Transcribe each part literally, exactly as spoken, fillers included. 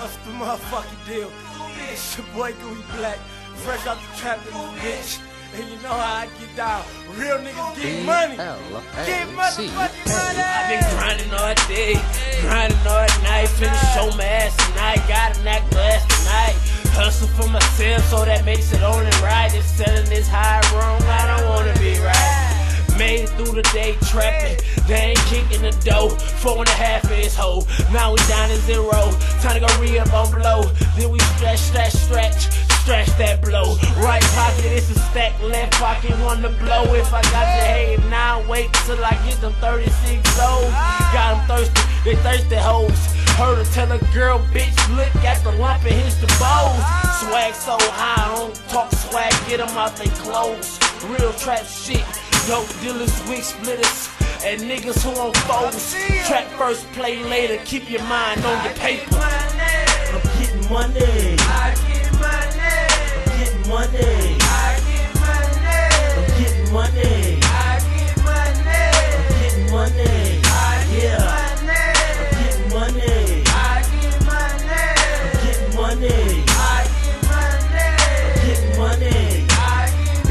What's the motherfucking deal? It's your boy Gooey Black, fresh out the trap in this bitch. And you know how I get down. Real niggas get money. Get motherfucking money. I've been grinding all day, grinding all night. Finna show my ass tonight. Got a knack glass tonight. Hustle for myself, so that makes it only right. If selling this high wrong, I don't wanna be right. Made it through the day trapping, they ain't kicking the dough. Four and a half of his hoe, now we down to zero. Time to go re-up on blow. Then we stretch, stretch, stretch, stretch that blow. Right pocket, it's a stack, left pocket, want to blow. If I got your head, now wait till I get them thirty-six O's. Got them thirsty, they thirsty hoes. Heard her tell a girl, bitch, look at the lump and hit the bowls. Swag so high, I don't talk swag, get them out they clothes. Real trap shit. Dope dealers, wig splitters, and niggas who on foes. Track first, play later, keep your mind on your paper. I'm getting money. I get money. I'm getting money. I get money. I'm getting money. I get money. I'm getting money. I get Yeah. money. I'm getting money. I get money. I'm getting money. I get money. I'm getting money. I get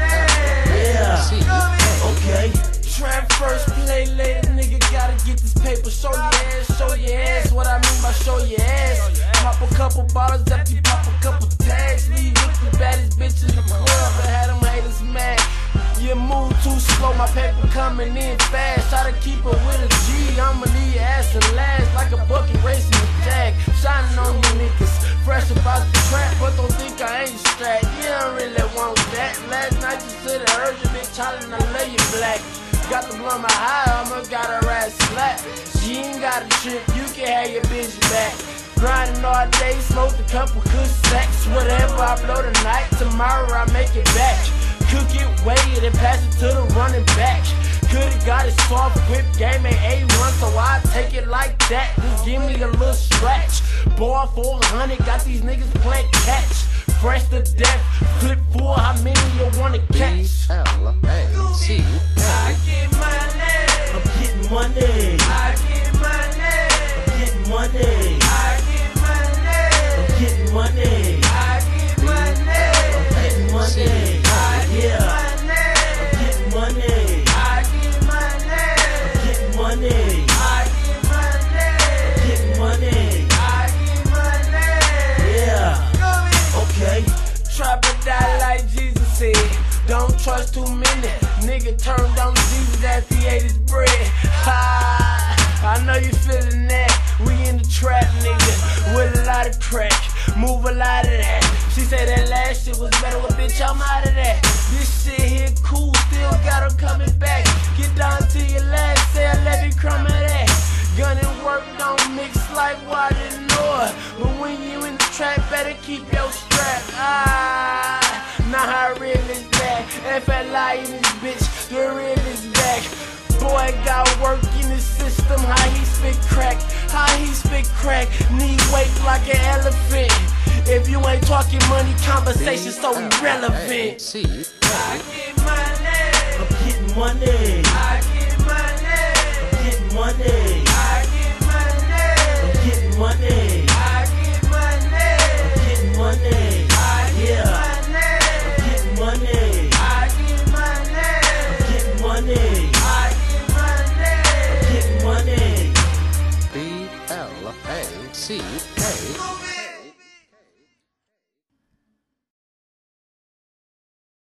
money. Yeah. Okay. Trap first, play later, nigga gotta get this paper. Show your ass, show your ass. What I mean by show your ass? Pop a couple bottles, empty, pop a couple tags. Leave with the baddest bitch in the club and had them haters mad. You move too slow, my paper coming in fast. Try to keep it with a G, I'ma leave your ass and last. Like a bucket racing the tag, shining on you niggas. Fresh about the trap, but don't think I ain't strapped. You don't really want that. Last night you said I heard you, bitch, hollering, I love you black. Got to blow my high, I'ma got her ass slap. She ain't got a trip, you can have your bitch back. Grinding all day, smoked a couple good sacks. Whatever I blow tonight, tomorrow I make it back. Cook it, weigh it, and pass it to the running back. Could've got it soft whip, game ain't A one, so I take it like that. Just give me a little scratch. Ball four hundred, got these niggas playing catch. Fresh to death, flip full, how many you wanna catch? B L A C I get money. I'm getting money. I get money. I'm getting money. I get money. I'm getting money. I get money. I'm getting money. I get Yeah. money. I'm getting money. I get money. I'm getting money. I get money. I'm getting money. I get money. Yeah. Okay. Trap or die like Jesus said. Don't trust too many. Nigga turned on Jesus after he ate his bread. Ha! I know you feeling that. We in the trap, nigga, with a lot of crack. Move a lot of that. She said that last shit was better, well, bitch, I'm out of that. This shit here cool, still got her coming back. Get down to your last, say I love you, crumb of that. Gun and work don't mix like water and oil. But when you in the trap, better keep your strap. Ah, now how real is that? F L I in this bitch, the real is back. Boy got work in the system, how he spit crack, how he spit crack. Need weight like an elephant. If you ain't talking money, conversation so irrelevant. C I get money. I'm getting money. I get money. I'm getting money. I get money. I'm getting money. I get money. I'm getting money. I get Yeah. money. I'm getting money. I get money. I'm getting money. I get money. I'm getting money. B L A C K